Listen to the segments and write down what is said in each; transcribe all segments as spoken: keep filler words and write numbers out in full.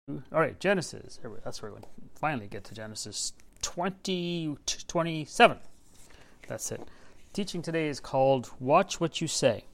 All right, Genesis. That's where we finally get to Genesis twenty, twenty-seven. That's it. Teaching today is called Watch What You Say.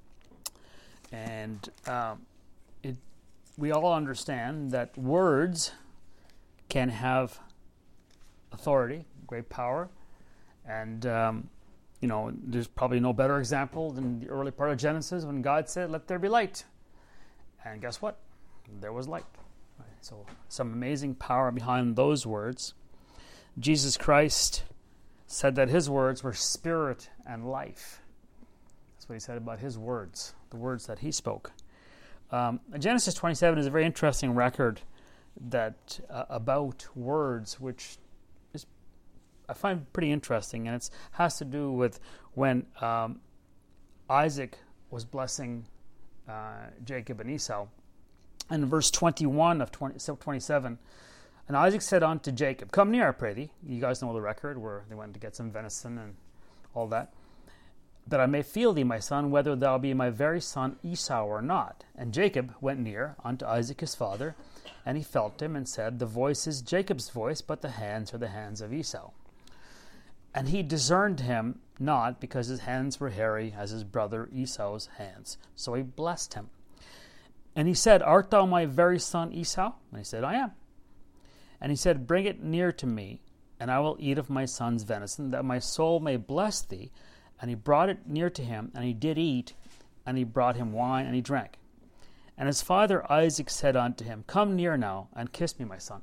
And um, it, we all understand that words can have authority, great power. And, um, you know, there's probably no better example than the early part of Genesis when God said, "Let there be light." And guess what? There was light. So some amazing power behind those words. Jesus Christ said that his words were spirit and life. That's what he said about his words, the words that he spoke. Um, Genesis twenty-seven is a very interesting record that uh, about words, which is I find pretty interesting, and it has to do with when um, Isaac was blessing uh, Jacob and Esau. And in verse twenty-one of twenty-seven, and Isaac said unto Jacob, "Come near, I pray thee." You guys know the record where they went to get some venison and all that. "That I may feel thee, my son, whether thou be my very son Esau or not." And Jacob went near unto Isaac his father, and he felt him, and said, "The voice is Jacob's voice, but the hands are the hands of Esau." And he discerned him not, because his hands were hairy as his brother Esau's hands. So he blessed him. And he said, "Art thou my very son Esau?" And he said, "I am." And he said, "Bring it near to me, and I will eat of my son's venison, that my soul may bless thee." And he brought it near to him, and he did eat, and he brought him wine, and he drank. And his father Isaac said unto him, "Come near now, and kiss me, my son."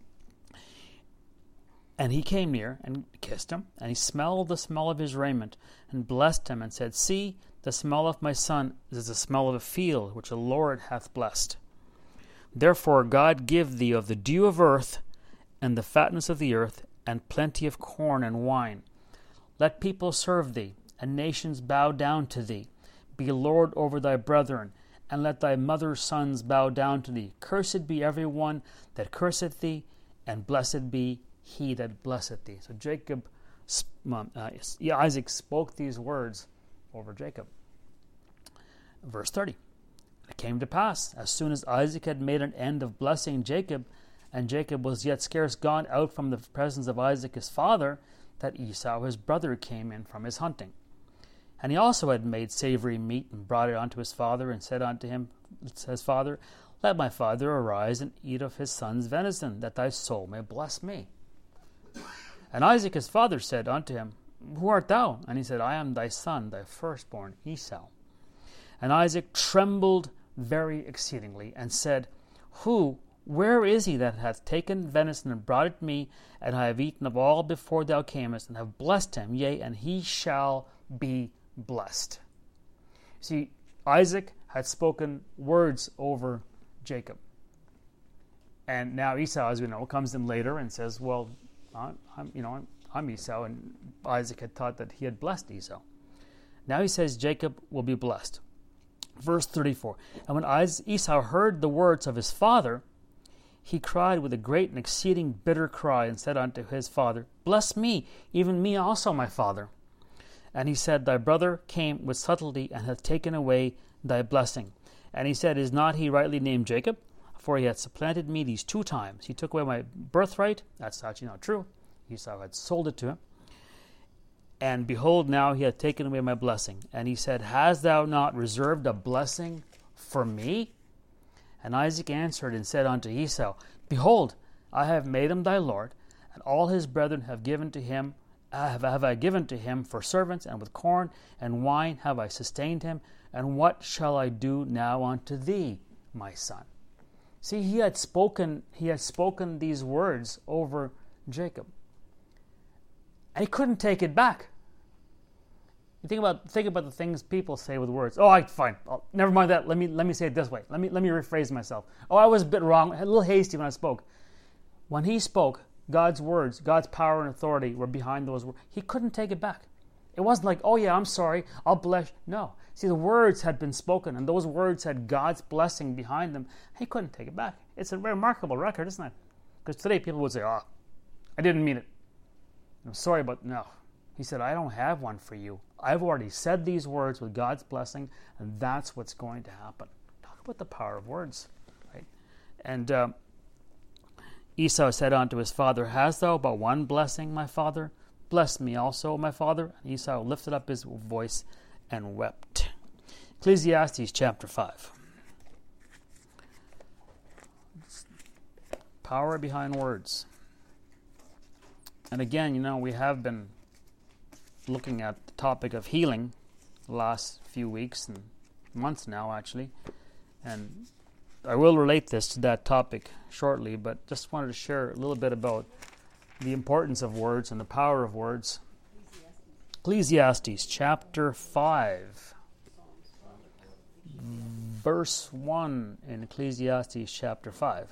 And he came near, and kissed him, and he smelled the smell of his raiment, and blessed him, and said, "See, the smell of my son is the smell of a field which the Lord hath blessed. Therefore God give thee of the dew of earth, and the fatness of the earth, and plenty of corn and wine. Let people serve thee, and nations bow down to thee. Be Lord over thy brethren, and let thy mother's sons bow down to thee. Cursed be every one that curseth thee, and blessed be he that blesseth thee." So Jacob, uh, Isaac spoke these words over Jacob. Verse thirty. "It came to pass, as soon as Isaac had made an end of blessing Jacob, and Jacob was yet scarce gone out from the presence of Isaac his father, that Esau his brother came in from his hunting. And he also had made savory meat, and brought it unto his father, and said unto him, his father, Let my father arise and eat of his son's venison, that thy soul may bless me. And Isaac his father said unto him, Who art thou? And he said, I am thy son, thy firstborn Esau. And Isaac trembled very exceedingly, and said, Who, where is he that hath taken venison and brought it me, and I have eaten of all before thou camest, and have blessed him, yea, and he shall be blessed. See, Isaac had spoken words over Jacob. And now Esau, as we know, comes in later and says, well, I'm, you know, I'm, I'm Esau, and Isaac had thought that he had blessed Esau. Now he says Jacob will be blessed. Verse thirty-four, And when Esau heard the words of his father, he cried with a great and exceeding bitter cry, and said unto his father, Bless me, even me also, my father. And he said, Thy brother came with subtlety, and hath taken away thy blessing. And he said, Is not he rightly named Jacob? For he hath supplanted me these two times. He took away my birthright. That's actually not true. Esau had sold it to him. And behold, now he hath taken away my blessing. And he said, Hast thou not reserved a blessing for me? And Isaac answered and said unto Esau, Behold, I have made him thy lord, and all his brethren have given to him, have, have I given to him for servants, and with corn and wine have I sustained him. And what shall I do now unto thee, my son? See, he had spoken, he had spoken these words over Jacob. And he couldn't take it back. You think about think about the things people say with words. Oh, I fine. Oh, never mind that. Let me let me say it this way. Let me let me rephrase myself. Oh, I was a bit wrong, a little hasty when I spoke. When he spoke, God's words, God's power and authority were behind those words. He couldn't take it back. It wasn't like, oh yeah, I'm sorry, I'll bless. No. See, the words had been spoken, and those words had God's blessing behind them. He couldn't take it back. It's a remarkable record, isn't it? Because today people would say, oh, I didn't mean it. I'm sorry, but no. He said, I don't have one for you. I've already said these words with God's blessing, and that's what's going to happen. Talk about the power of words, right? And uh, Esau said unto his father, Hast thou but one blessing, my father? Bless me also, my father. And Esau lifted up his voice and wept. Ecclesiastes chapter five. Power behind words. And again, you know, we have been looking at the topic of healing the last few weeks and months now, actually. And I will relate this to that topic shortly, but just wanted to share a little bit about the importance of words and the power of words. Ecclesiastes chapter five, verse one in Ecclesiastes chapter five.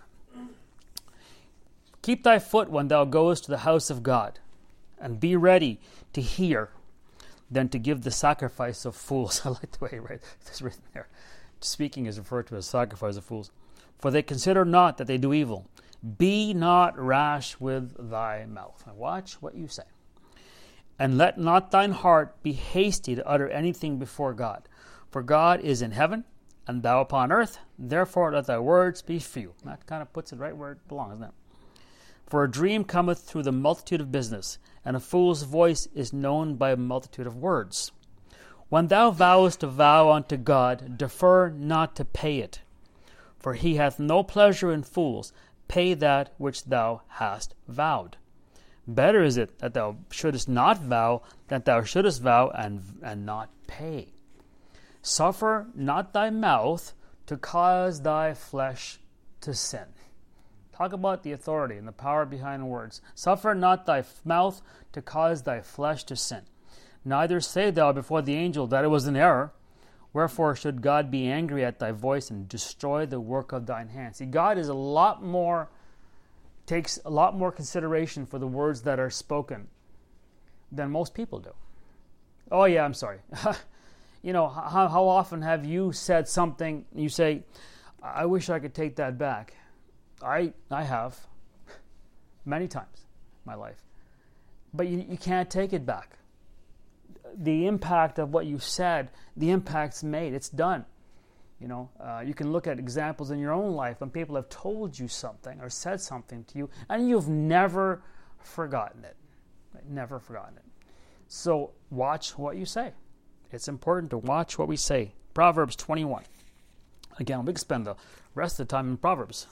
Keep thy foot when thou goest to the house of God, and be ready to hear than to give the sacrifice of fools. I like the way it's written there. Speaking is referred to as sacrifice of fools. For they consider not that they do evil. Be not rash with thy mouth. Now watch what you say. And let not thine heart be hasty to utter anything before God. For God is in heaven, and thou upon earth. Therefore let thy words be few. That kind of puts it right where it belongs, doesn't it? For a dream cometh through the multitude of business, and a fool's voice is known by a multitude of words. When thou vowest a vow unto God, defer not to pay it. For he hath no pleasure in fools. Pay that which thou hast vowed. Better is it that thou shouldest not vow, that thou shouldest vow and, and not pay. Suffer not thy mouth to cause thy flesh to sin. Talk about the authority and the power behind words. Suffer not thy mouth to cause thy flesh to sin. Neither say thou before the angel that it was an error. Wherefore should God be angry at thy voice and destroy the work of thine hands? See, God is a lot more, takes a lot more consideration for the words that are spoken than most people do. Oh yeah, I'm sorry. You know, how, how often have you said something, you say, I wish I could take that back. I I have many times in my life. But you, you can't take it back. The impact of what you said, the impact's made. It's done. You know, uh, you can look at examples in your own life when people have told you something or said something to you, and you've never forgotten it. Never forgotten it. So watch what you say. It's important to watch what we say. Proverbs twenty-one. Again, we can spend the rest of the time in Proverbs,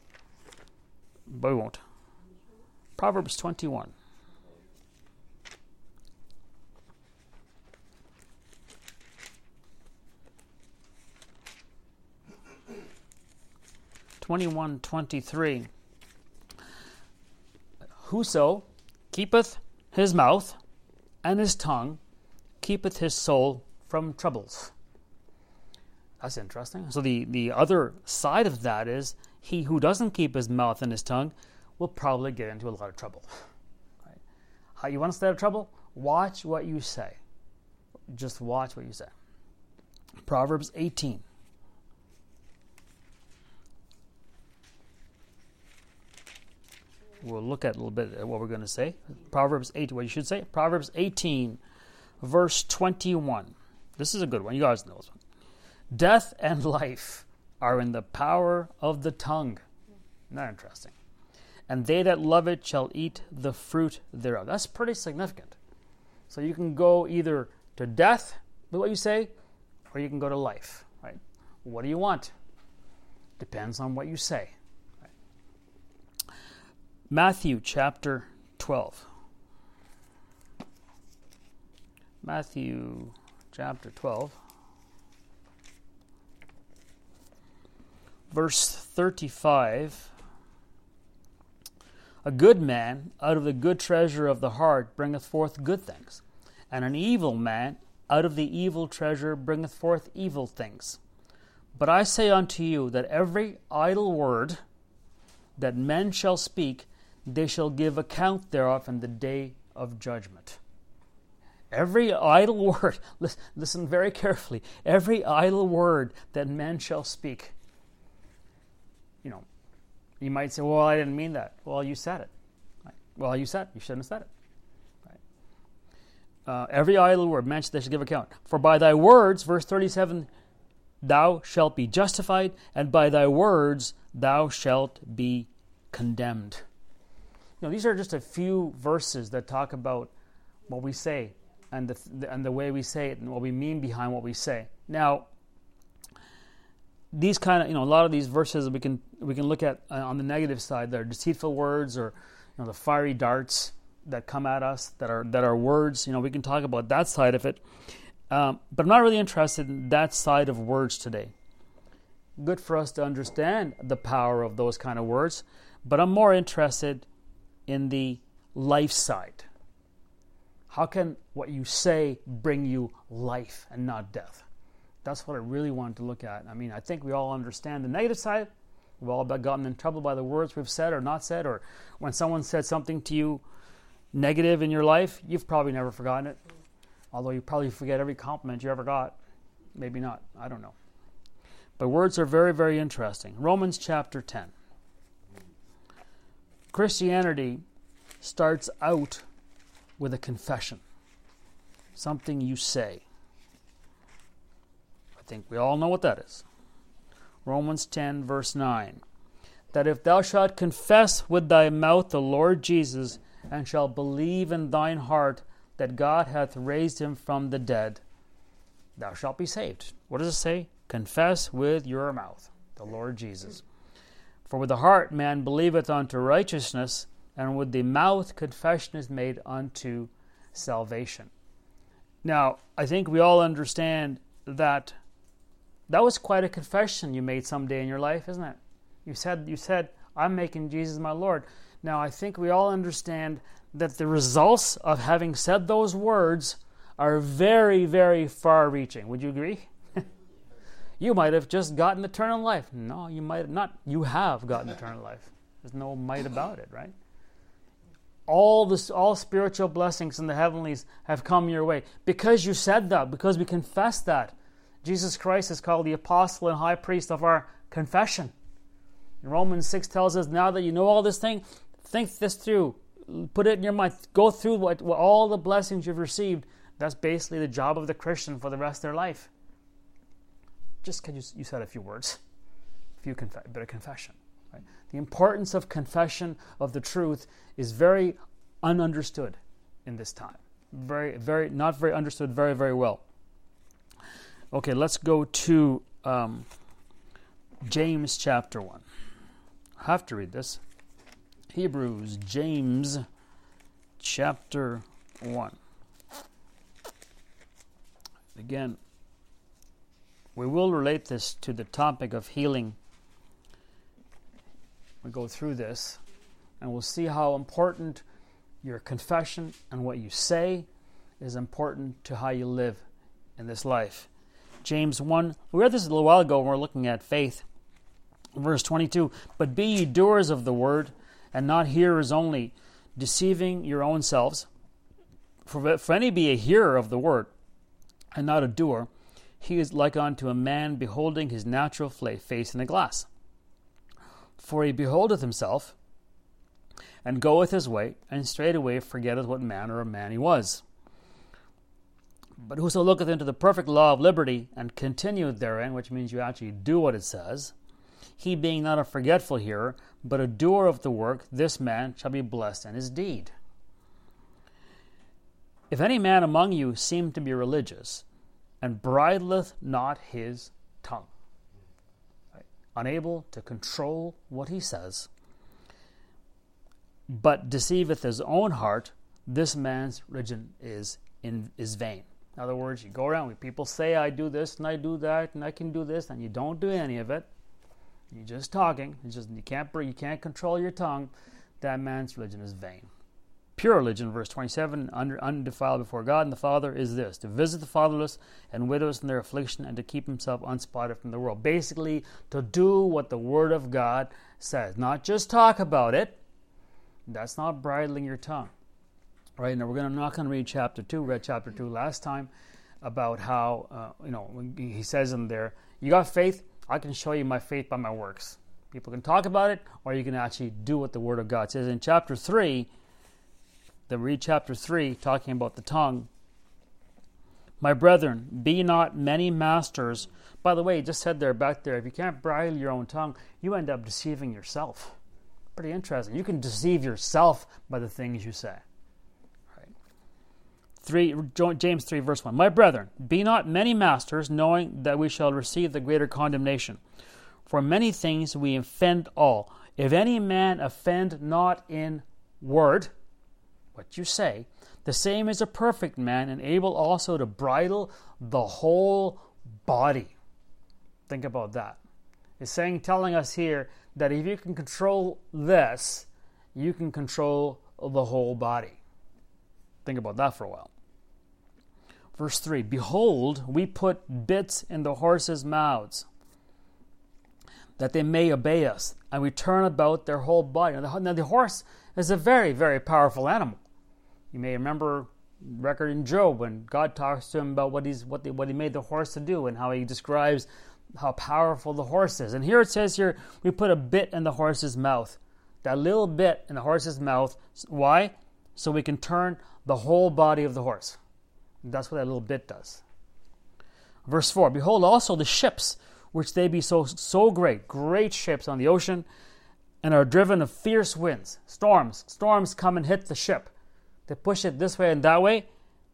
but we won't. Proverbs twenty-one. twenty-one twenty-three. Whoso keepeth his mouth and his tongue keepeth his soul from troubles. That's interesting. So the, the other side of that is he who doesn't keep his mouth and his tongue will probably get into a lot of trouble. Right? How you want to stay out of trouble? Watch what you say. Just watch what you say. Proverbs eighteen. We'll look at a little bit at what we're going to say. Proverbs eight, what you should say. Proverbs eighteen, verse twenty-one. This is a good one. You guys know this one. Death and life are in the power of the tongue. Isn't that interesting? And they that love it shall eat the fruit thereof. That's pretty significant. So you can go either to death with what you say, or you can go to life. Right? What do you want? Depends on what you say. Right? Matthew chapter twelve. Matthew chapter twelve. Verse thirty-five. A good man out of the good treasure of the heart bringeth forth good things, and an evil man out of the evil treasure bringeth forth evil things. But I say unto you that every idle word that men shall speak, they shall give account thereof in the day of judgment. Every idle word, listen very carefully, every idle word that men shall speak. You know, you might say, well, I didn't mean that. Well, you said it. Right? Well, you said it. You shouldn't have said it. Right? Uh, every idle word, man, they shall give account. For by thy words, verse thirty-seven, thou shalt be justified, and by thy words thou shalt be condemned. you know, these are just a few verses that talk about what we say and the and the way we say it and what we mean behind what we say. Now, these kind of, you know, a lot of these verses we can we can look at uh, on the negative side. They're deceitful words, or you know, the fiery darts that come at us that are that are words. You know, we can talk about that side of it, um, but I'm not really interested in that side of words today. Good for us to understand the power of those kind of words, but I'm more interested in the life side. How can what you say bring you life and not death? That's what I really wanted to look at. I mean, I think we all understand the negative side. We've all gotten in trouble by the words we've said or not said, or when someone said something to you negative in your life, you've probably never forgotten it. Although you probably forget every compliment you ever got. Maybe not. I don't know. But words are very, very interesting. Romans chapter ten. Christianity starts out with a confession. Something you say. I think we all know what that is. Romans ten, verse nine. That if thou shalt confess with thy mouth the Lord Jesus, and shalt believe in thine heart that God hath raised him from the dead, thou shalt be saved. What does it say? Confess with your mouth the Lord Jesus. For with the heart man believeth unto righteousness, and with the mouth confession is made unto salvation. Now, I think we all understand that that was quite a confession you made someday in your life, isn't it? You said, you said, I'm making Jesus my Lord. Now, I think we all understand that the results of having said those words are very, very far-reaching. Would you agree? You might have just gotten eternal life. No, you might have not. You have gotten eternal life. There's no might about it, right? All this, all spiritual blessings in the heavenlies have come your way because you said that, because we confessed that. Jesus Christ is called the apostle and high priest of our confession. Romans six tells us, now that you know all this thing, think this through. Put it in your mind. Go through what, what all the blessings you've received. That's basically the job of the Christian for the rest of their life. Just because you, you said a few words, a few conf- a bit of confession. Right? The importance of confession of the truth is very ununderstood in this time. Very, very, not very understood very, very well. Okay, let's go to um, James chapter one. I have to read this. Hebrews, James chapter one. Again, we will relate this to the topic of healing. We go through this, and we'll see how important your confession and what you say is important to how you live in this life. James one, we read this a little while ago when we were looking at faith. Verse twenty-two, but be ye doers of the word, and not hearers only, deceiving your own selves. For if any be a hearer of the word, and not a doer, he is like unto a man beholding his natural face in a glass. For he beholdeth himself, and goeth his way, and straightway forgetteth what manner of man he was. But whoso looketh into the perfect law of liberty, and continueth therein, which means you actually do what it says, he being not a forgetful hearer, but a doer of the work, this man shall be blessed in his deed. If any man among you seem to be religious, and bridleth not his tongue, right? Unable to control what he says, but deceiveth his own heart, this man's religion is in is vain. In other words, you go around, people say, I do this, and I do that, and I can do this, and you don't do any of it. You're just talking. It's just you can't you can't control your tongue. That man's religion is vain. Pure religion, verse twenty-seven, under, undefiled before God and the Father, is this: to visit the fatherless and widows in their affliction, and to keep himself unspotted from the world. Basically, to do what the Word of God says, not just talk about it. That's not bridling your tongue. Right now, we're gonna, I'm not going to read chapter two. We read chapter two last time about how uh, you know when he says in there, you got faith. I can show you my faith by my works. People can talk about it, or you can actually do what the Word of God says. In chapter three, then read chapter three, talking about the tongue. My brethren, be not many masters. By the way, he just said there, back there, if you can't bridle your own tongue, you end up deceiving yourself. Pretty interesting. You can deceive yourself by the things you say. Right. Three, James three, verse one. My brethren, be not many masters, knowing that we shall receive the greater condemnation. For many things we offend all. If any man offend not in word, what you say, the same is a perfect man, and able also to bridle the whole body. Think about that. It's saying, telling us here that if you can control this, you can control the whole body. Think about that for a while. Verse three, behold, we put bits in the horses' mouths, that they may obey us, and we turn about their whole body. Now the, now the horse is a very, very powerful animal. You may remember record in Job when God talks to him about what he's what, they, what he made the horse to do, and how he describes how powerful the horse is. And here it says here, we put a bit in the horse's mouth. That little bit in the horse's mouth. Why? So we can turn the whole body of the horse. That's what that little bit does. Verse four, behold also the ships, which they be so so great, great ships on the ocean, and are driven of fierce winds. Storms. Storms come and hit the ship. They push it this way and that way.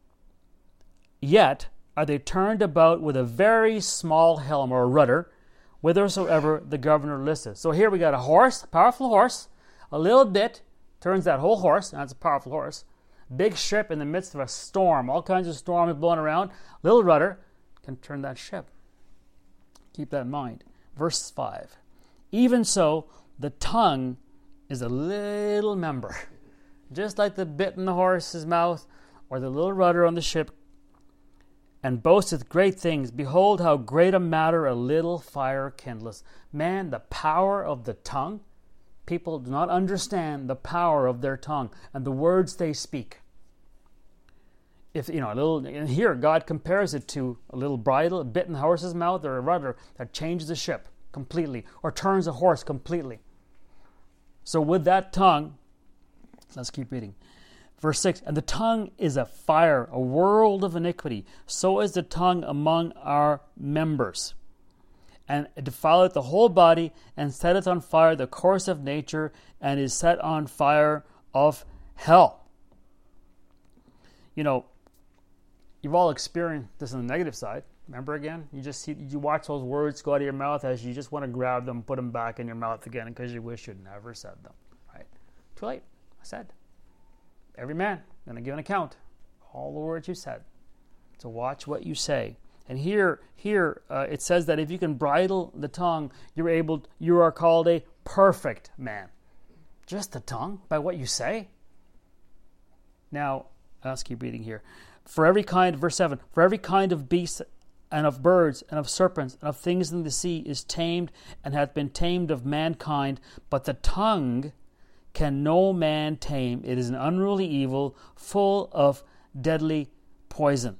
Yet are they turned about with a very small helm or rudder, whithersoever the governor listeth. So here we got a horse, a powerful horse, a little bit turns that whole horse, and that's a powerful horse. Big ship in the midst of a storm, all kinds of storms blowing around. Little rudder can turn that ship. Keep that in mind. Verse five. Even so, the tongue is a little member, just like the bit in the horse's mouth or the little rudder on the ship, and boasteth great things. Behold, how great a matter a little fire kindleth. Man, the power of the tongue, people do not understand the power of their tongue and the words they speak. If, you know, a little, and here God compares it to a little bridle, a bit in the horse's mouth, or a rudder that changes the ship completely, or turns a horse completely. So with that tongue, let's keep reading. Verse six, and the tongue is a fire, a world of iniquity. So is the tongue among our members. And it defileth the whole body, and setteth on fire the course of nature, and is set on fire of hell. You know, you've all experienced this on the negative side. Remember again? You just see, you watch those words go out of your mouth as you just want to grab them, put them back in your mouth again because you wish you'd never said them. Right? Too late. I said. Every man going to give an account. All the words you said. So watch what you say. And here, here uh, it says that if you can bridle the tongue, you're able. You are called a perfect man. Just the tongue, by what you say. Now, let's keep reading here. For every kind, verse seven, for every kind of beast and of birds and of serpents and of things in the sea is tamed and hath been tamed of mankind, but the tongue can no man tame. It is an unruly evil, full of deadly poison.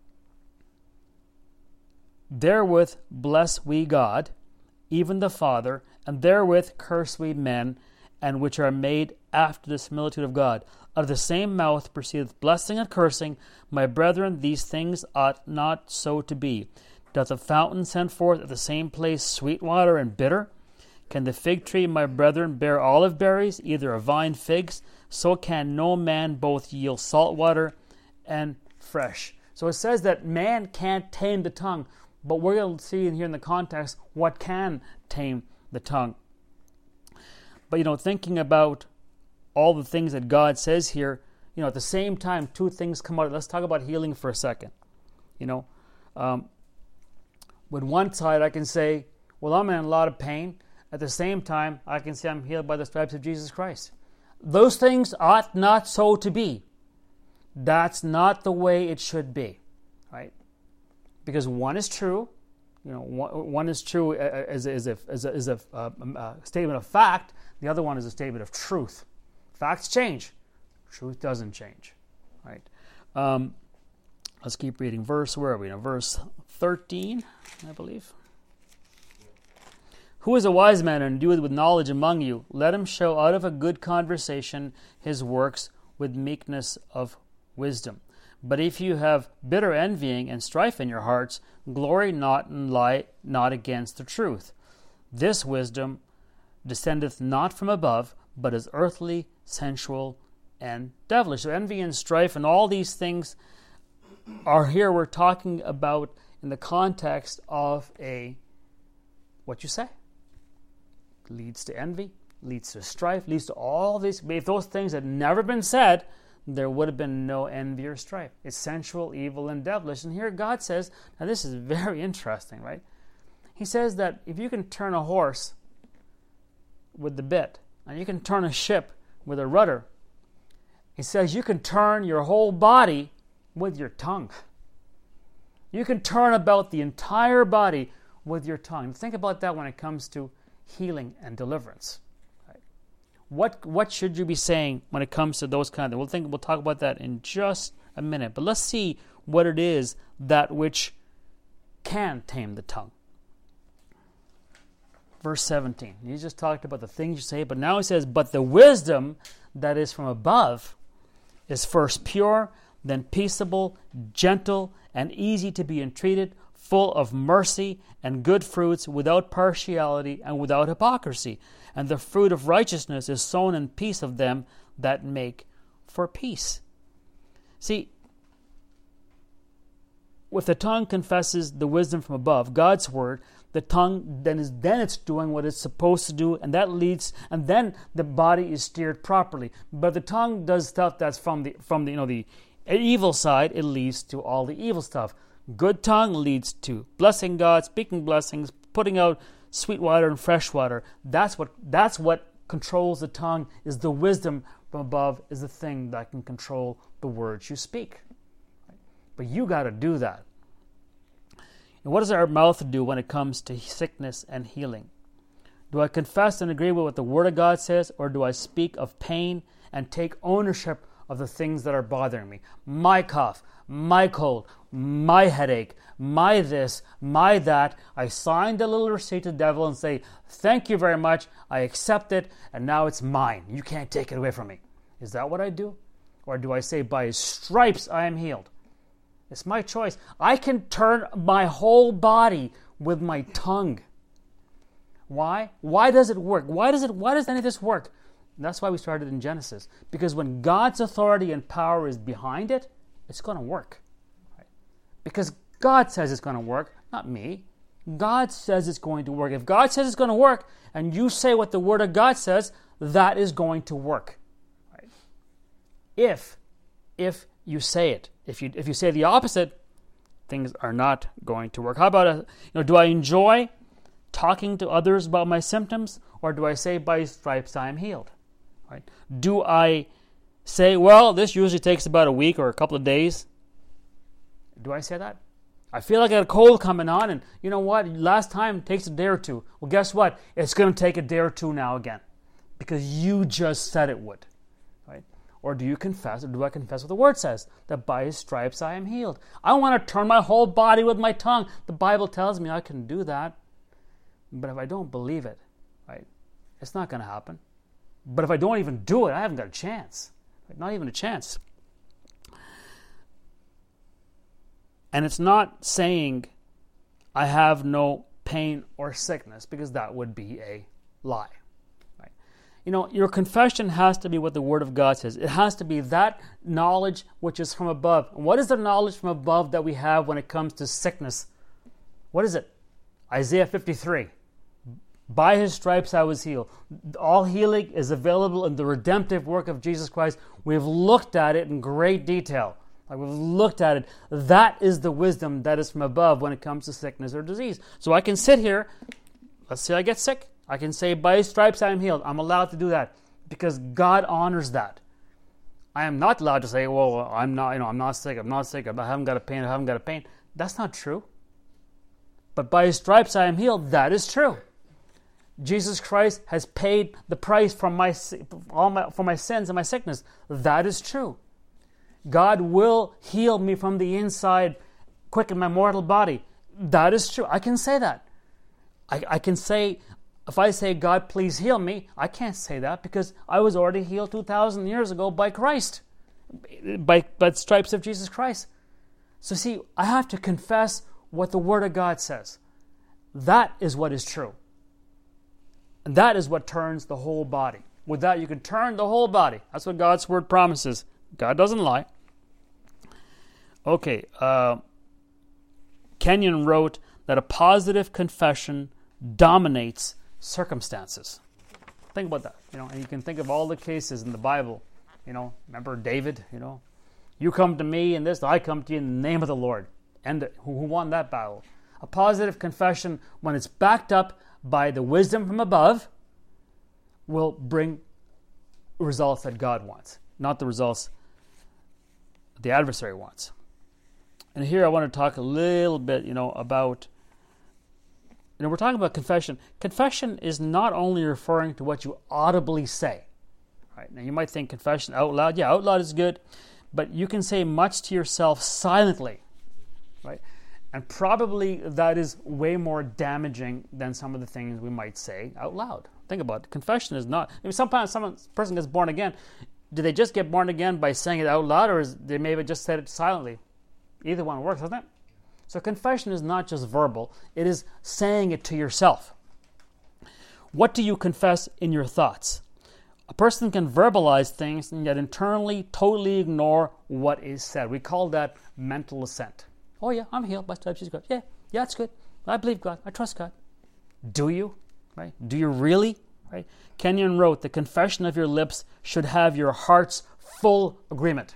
Therewith bless we God, even the Father, and therewith curse we men, and which are made after the similitude of God. Out of the same mouth proceedeth blessing and cursing. My brethren, these things ought not so to be. Doth a fountain send forth at the same place sweet water and bitter? Can the fig tree, my brethren, bear olive berries, either a vine figs? So can no man both yield salt water and fresh. So it says that man can't tame the tongue, but we're going to see in here in the context what can tame the tongue. But, you know, thinking about all the things that God says here, you know, at the same time, two things come out. Let's talk about healing for a second. You know, um, with one side, I can say, well, I'm in a lot of pain. At the same time, I can say I'm healed by the stripes of Jesus Christ. Those things ought not so to be. That's not the way it should be, right? Because one is true, you know, one, one is true as a, as a, as a, as a, a, a statement of fact. The other one is a statement of truth. Facts change. Truth doesn't change, right? Um, let's keep reading. Verse, where are we now? Verse thirteen, I believe. Who is a wise man and doeth with knowledge among you? Let him show out of a good conversation his works with meekness of wisdom. But if you have bitter envying and strife in your hearts, glory not and lie not against the truth. This wisdom descendeth not from above, but is earthly, sensual, and devilish. So envy and strife and all these things are here we're talking about in the context of a, what you say, leads to envy, leads to strife, leads to all these. If those things had never been said, there would have been no envy or strife. It's sensual, evil, and devilish. And here God says, now this is very interesting, right? He says that if you can turn a horse with the bit, and you can turn a ship with a rudder, he says you can turn your whole body with your tongue. You can turn about the entire body with your tongue. Think about that when it comes to healing and deliverance. Right? What what should you be saying when it comes to those kind of things? We'll think we'll talk about that in just a minute. But let's see what it is that which can tame the tongue. Verse seventeen. He just talked about the things you say, but now he says, but the wisdom that is from above is first pure, then peaceable, gentle, and easy to be entreated, full of mercy and good fruits, without partiality and without hypocrisy. And the fruit of righteousness is sown in peace of them that make for peace. See, if the tongue confesses the wisdom from above, God's word, the tongue then is then it's doing what it's supposed to do, and that leads, and then the body is steered properly. But the tongue does stuff that's from the from the you know the evil side. It leads to all the evil stuff. Good tongue leads to blessing God, speaking blessings, putting out sweet water and fresh water. That's what that's what controls the tongue. Is the wisdom from above is the thing that can control the words you speak. But you got to do that. And what does our mouth do when it comes to sickness and healing? Do I confess and agree with what the Word of God says, or do I speak of pain and take ownership of the things that are bothering me? My cough, my cold, my headache, my this, my that. I sign the little receipt to the devil and say, thank you very much, I accept it, and now it's mine. You can't take it away from me. Is that what I do? Or do I say, by His stripes I am healed? It's my choice. I can turn my whole body with my tongue. Why? Why does it work? Why does it? Why does any of this work? And that's why we started in Genesis. Because when God's authority and power is behind it, it's going to work. Right? Because God says it's going to work, not me. God says it's going to work. If God says it's going to work, and you say what the Word of God says, that is going to work. Right? If, if you say it. If you if you say the opposite, things are not going to work. How about, a, you know, do I enjoy talking to others about my symptoms, or do I say, by His stripes I am healed? Right? Do I say, well, this usually takes about a week or a couple of days? Do I say that? I feel like I got a cold coming on, and you know what? Last time it takes a day or two. Well, guess what? It's going to take a day or two now again, because you just said it would. Right? Or do you confess, or do I confess what the Word says? That by His stripes I am healed. I want to turn my whole body with my tongue. The Bible tells me I can do that. But if I don't believe it, right, it's not going to happen. But if I don't even do it, I haven't got a chance. Right? Not even a chance. And it's not saying I have no pain or sickness, because that would be a lie. You know, your confession has to be what the Word of God says. It has to be that knowledge which is from above. And what is the knowledge from above that we have when it comes to sickness? What is it? Isaiah fifty-three. By His stripes I was healed. All healing is available in the redemptive work of Jesus Christ. We've looked at it in great detail. Like we've looked at it. That is the wisdom that is from above when it comes to sickness or disease. So I can sit here. Let's say I get sick. I can say, by His stripes I am healed. I'm allowed to do that because God honors that. I am not allowed to say, well, I'm not, you know, I'm not sick, I'm not sick, I haven't got a pain, I haven't got a pain. That's not true. But by His stripes I am healed, that is true. Jesus Christ has paid the price for my, all my, for my sins and my sickness. That is true. God will heal me from the inside, quicken my mortal body. That is true. I can say that. I, I can say, if I say, God, please heal me, I can't say that because I was already healed two thousand years ago by Christ, by, by the stripes of Jesus Christ. So see, I have to confess what the Word of God says. That is what is true. And that is what turns the whole body. With that, you can turn the whole body. That's what God's word promises. God doesn't lie. Okay, uh, Kenyon wrote that a positive confession dominates circumstances. Think about that. You know, and you can think of all the cases in the Bible. You know, remember David, you know, you come to me in this, I come to you in the name of the Lord. And who won that battle? A positive confession, when it's backed up by the wisdom from above, will bring results that God wants, not the results the adversary wants. And here I want to talk a little bit, you know, about, you know, we're talking about confession. Confession is not only referring to what you audibly say. Right? Now you might think confession out loud. Yeah, out loud is good, but you can say much to yourself silently, right? And probably that is way more damaging than some of the things we might say out loud. Think about it. Confession is not. I mean, sometimes some person gets born again. Do they just get born again by saying it out loud, or is they maybe just said it silently? Either one works, doesn't it? So confession is not just verbal. It is saying it to yourself. What do you confess in your thoughts? A person can verbalize things and yet internally totally ignore what is said. We call that mental assent. Oh yeah, I'm healed by stripes he's God. Yeah, yeah, it's good. I believe God. I trust God. Do you? Right? Do you really? Right? Kenyon wrote, the confession of your lips should have your heart's full agreement.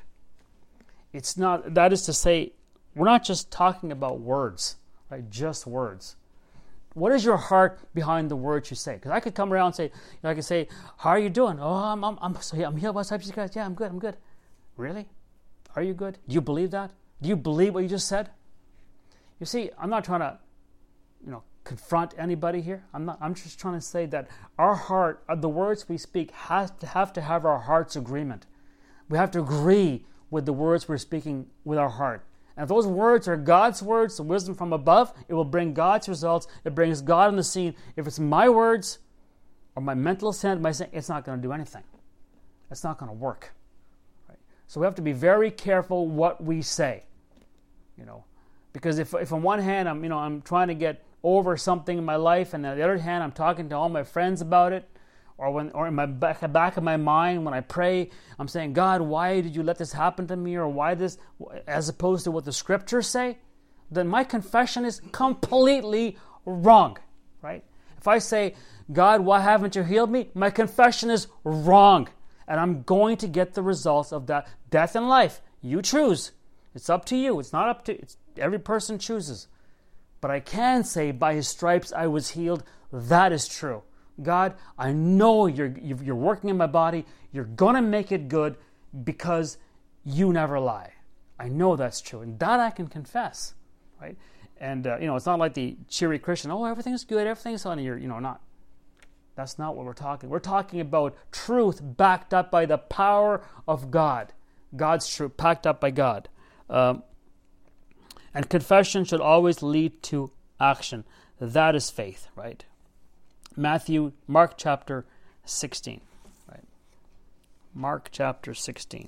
It's not, that is to say, we're not just talking about words, right? Just words. What is your heart behind the words you say? Because I could come around and say, you know, I could say, how are you doing? Oh, I'm I'm I'm, so, yeah, I'm healed by stripes he's God. Yeah, I'm good. I'm good. Really? Are you good? Do you believe that? Do you believe what you just said? You see, I'm not trying to, you know, confront anybody here. I'm not. I'm just trying to say that our heart, the words we speak, has to have to have our heart's agreement. We have to agree with the words we're speaking with our heart. And if those words are God's words, the wisdom from above, it will bring God's results. It brings God on the scene. If it's my words or my mental assent, my saying, it's not going to do anything. It's not going to work. Right? So we have to be very careful what we say. You know, because if, if on one hand I'm, you know, I'm trying to get over something in my life, and on the other hand I'm talking to all my friends about it, or when, or in my back, back of my mind when I pray, I'm saying, God, why did you let this happen to me, or why this, as opposed to what the scriptures say, then my confession is completely wrong, right? If I say, God, why haven't you healed me? My confession is wrong, and I'm going to get the results of that. Death and life, you choose. It's up to you. It's not up to, it's, every person chooses. But I can say, by his stripes I was healed. That is true. God, I know you're you're working in my body. You're going to make it good because you never lie. I know that's true. And that I can confess, right? And, uh, you know, it's not like the cheery Christian, oh, everything's good, everything's on your, you know, not. That's not what we're talking. We're talking about truth backed up by the power of God. God's truth, backed up by God. Um, and confession should always lead to action. That is faith, right? Matthew, Mark chapter sixteen, right? Mark chapter sixteen.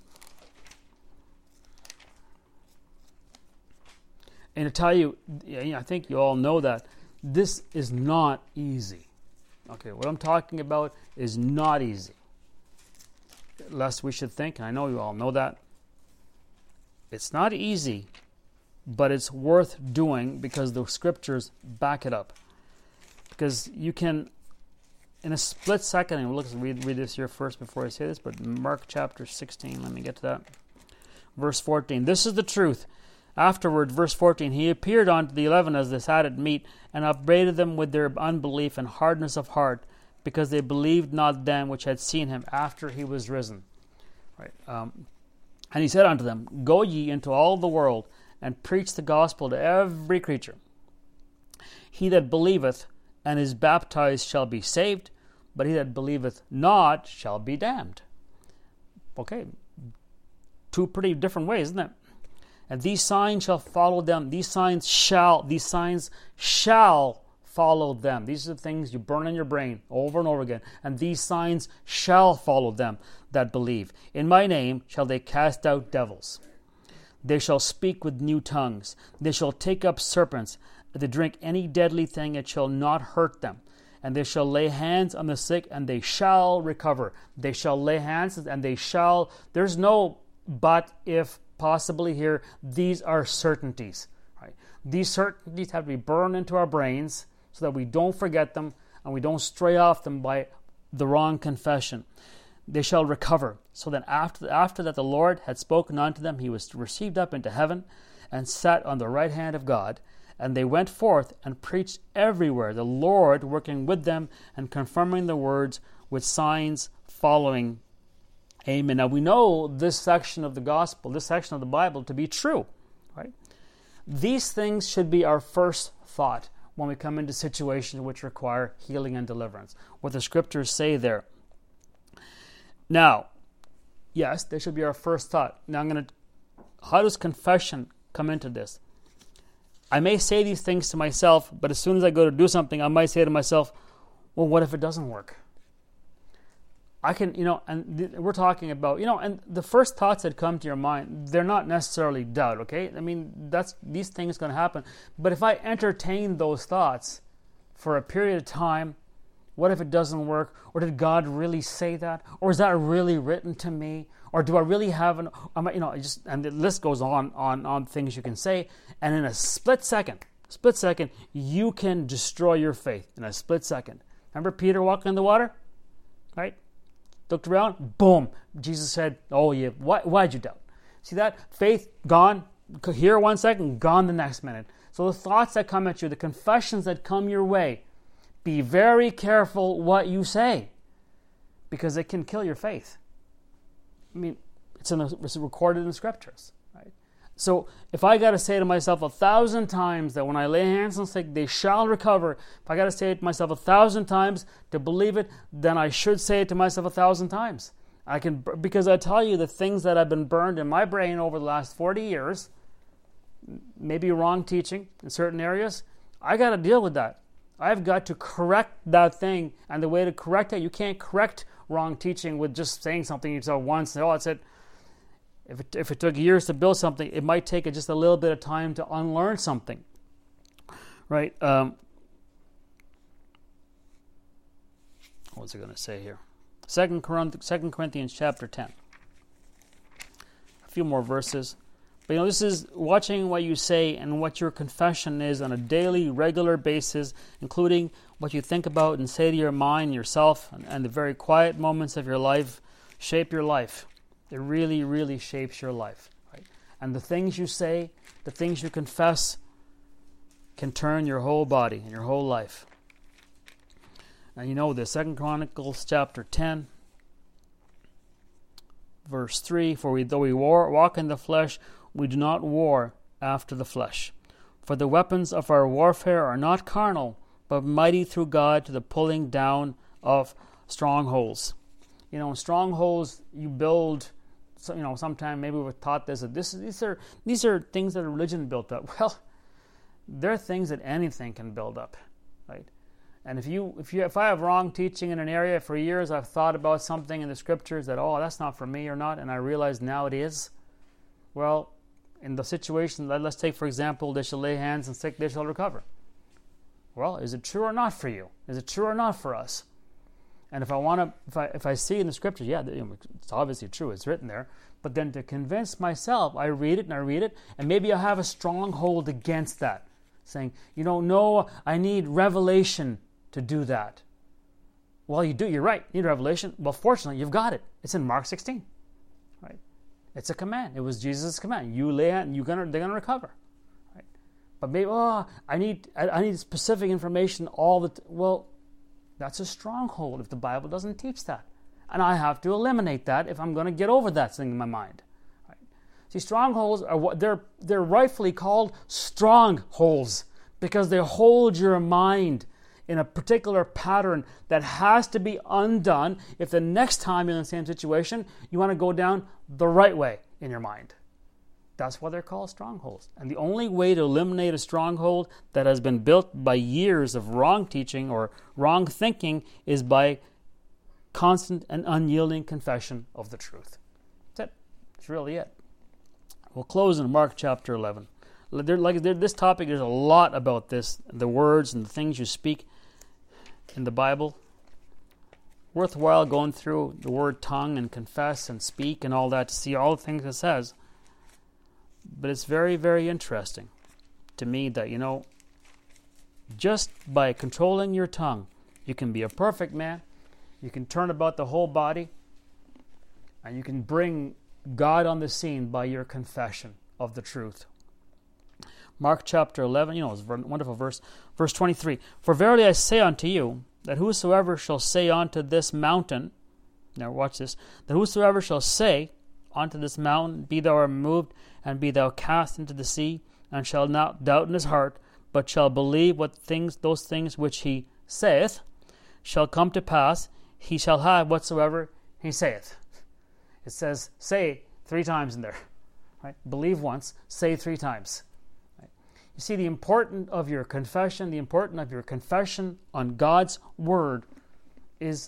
And to tell you, I think you all know that this is not easy. Okay, what I'm talking about is not easy. Lest we should think, and I know you all know that, it's not easy, but it's worth doing because the scriptures back it up. Because you can, in a split second, and we'll look, read, read this here first before I say this, but Mark chapter sixteen, let me get to that. Verse fourteen, this is the truth. Afterward, verse fourteen, he appeared unto the eleven as they sat at meat, and upbraided them with their unbelief and hardness of heart, because they believed not them which had seen him after he was risen. Right. Um, and he said unto them, go ye into all the world, and preach the gospel to every creature. He that believeth and is baptized shall be saved, but he that believeth not shall be damned. Okay, two pretty different ways, isn't it? And these signs shall follow them. These signs shall, these signs shall follow them. These are the things you burn in your brain over and over again. And these signs shall follow them that believe. In my name shall they cast out devils. They shall speak with new tongues. They shall take up serpents. If they drink any deadly thing, it shall not hurt them. and they shall lay hands on the sick, and they shall recover. They shall lay hands, and they shall. There's no but, if, possibly here. These are certainties. Right? These certainties have to be burned into our brains so that we don't forget them and we don't stray off them by the wrong confession. They shall recover. So then after, after that the Lord had spoken unto them, he was received up into heaven and sat on the right hand of God. And they went forth and preached everywhere, the Lord working with them and confirming the words with signs following. Amen. Now we know this section of the gospel, this section of the Bible to be true, right? These things should be our first thought when we come into situations which require healing and deliverance. What the scriptures say there. Now, yes, they should be our first thought. Now I'm going to, how does confession come into this? I may say these things to myself, but as soon as I go to do something, I might say to myself, well, what if it doesn't work? I can, you know, and th- we're talking about, you know, and the first thoughts that come to your mind, they're not necessarily doubt, okay? I mean, that's, these things going to happen. But if I entertain those thoughts for a period of time, what if it doesn't work? Or did God really say that? Or is that really written to me? Or do I really have an, am I, you know, just, and the list goes on, on, on things you can say. And in a split second, split second, you can destroy your faith in a split second. Remember Peter walking in the water? Right? Looked around, boom. Jesus said, oh yeah, why, why'd you doubt? See that? Faith gone, here one second, gone the next minute. So the thoughts that come at you, the confessions that come your way, be very careful what you say, because it can kill your faith. I mean, it's, in the, it's recorded in the scriptures, right? So if I got to say to myself a thousand times that when I lay hands on the sick, they shall recover, if I got to say it to myself a thousand times to believe it, then I should say it to myself a thousand times. I can, because I tell you the things that have been burned in my brain over the last forty years, maybe wrong teaching in certain areas, I got to deal with that. I've got to correct that thing, and the way to correct it, you can't correct wrong teaching with just saying something yourself once. Oh, that's it. If it, if it took years to build something, it might take just a little bit of time to unlearn something, right? Um, what was I going to say here? Second Corinthians chapter ten. A few more verses. But you know, this is watching what you say and what your confession is on a daily, regular basis, including what you think about and say to your mind, yourself, and, and the very quiet moments of your life shape your life. It really, really shapes your life. Right? And the things you say, the things you confess, can turn your whole body and your whole life. And you know this, Second Chronicles chapter ten, verse three, for we, though we war, walk in the flesh, we do not war after the flesh. For the weapons of our warfare are not carnal, but mighty through God to the pulling down of strongholds. You know, strongholds you build, you know, sometime maybe we've taught this, that this, these are these are things that religion built up. Well, they're things that anything can build up, right? And if you, if you, if I have wrong teaching in an area for years, I've thought about something in the scriptures that, oh, that's not for me or not, and I realize now it is. Well, in the situation, let's take, for example, they shall lay hands on sick, they shall recover. Well, is it true or not for you? Is it true or not for us? And if I want to, if I if I see in the scriptures, yeah, it's obviously true, it's written there. But then to convince myself, I read it and I read it, and maybe I have a stronghold against that, saying, you know, no, I need revelation to do that. Well, you do. You're right. You need revelation. Well, fortunately, you've got it. It's in Mark sixteen, right? It's a command. It was Jesus' command. You lay out, and you're gonna, they're gonna recover, right? But maybe, oh, I need, I, I need specific information all the. T-. Well, that's a stronghold if the Bible doesn't teach that, and I have to eliminate that if I'm going to get over that thing in my mind. Right? See, strongholds are what they're they're rightfully called strongholds because they hold your mind in a particular pattern that has to be undone if the next time you're in the same situation, you want to go down the right way in your mind. That's why they're called strongholds. And the only way to eliminate a stronghold that has been built by years of wrong teaching or wrong thinking is by constant and unyielding confession of the truth. That's it. That's really it. We'll close in Mark chapter eleven. There, like there, this topic, there's a lot about this, the words and the things you speak. in the Bible. Worthwhile going through the word tongue and confess and speak and all that to see all the things it says. But it's very, very interesting to me that, you know, just by controlling your tongue, you can be a perfect man. You can turn about the whole body. And you can bring God on the scene by your confession of the truth. Mark chapter eleven, you know, it's a wonderful verse. Verse twenty-three. For verily I say unto you, that whosoever shall say unto this mountain, now watch this, that whosoever shall say unto this mountain, be thou removed, and be thou cast into the sea, and shall not doubt in his heart, but shall believe what things, those things which he saith, shall come to pass, he shall have whatsoever he saith. It says, say three times in there. Right? Believe once, say three times. You see, the importance of your confession, the importance of your confession on God's Word is,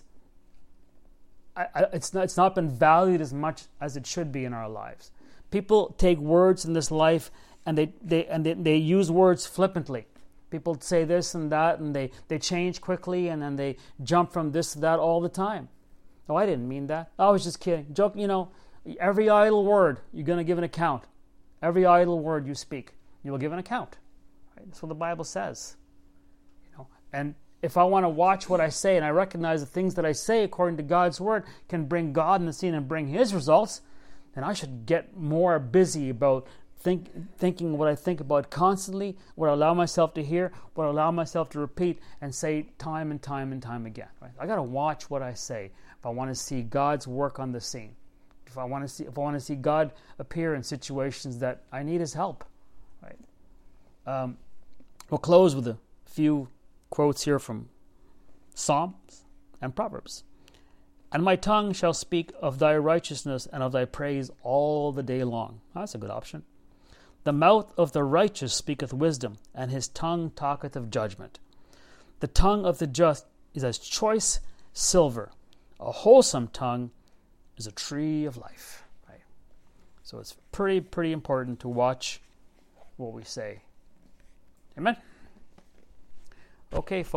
I, I, it's not, it's not been valued as much as it should be in our lives. People take words in this life and they, they, and they, they use words flippantly. People say this and that and they, they change quickly and then they jump from this to that all the time. Oh, I didn't mean that. I was just kidding. Joke, you know, every idle word, you're going to give an account. Every idle word you speak, you will give an account. Right? That's what the Bible says. You know, and if I want to watch what I say and I recognize the things that I say according to God's Word can bring God in the scene and bring His results, then I should get more busy about think, thinking what I think about constantly, what I allow myself to hear, what I allow myself to repeat and say time and time and time again. Right? I got to watch what I say if I want to see God's work on the scene. If I want to see, if I want to see God appear in situations that I need His help, right? Um, we'll close with a few quotes here from Psalms and Proverbs. And my tongue shall speak of thy righteousness and of thy praise all the day long. That's a good option. The mouth of the righteous speaketh wisdom, and his tongue talketh of judgment. The tongue of the just is as choice silver. A wholesome tongue is a tree of life. Right? So it's pretty, pretty important to watch what we say. Amen? Okay, folks.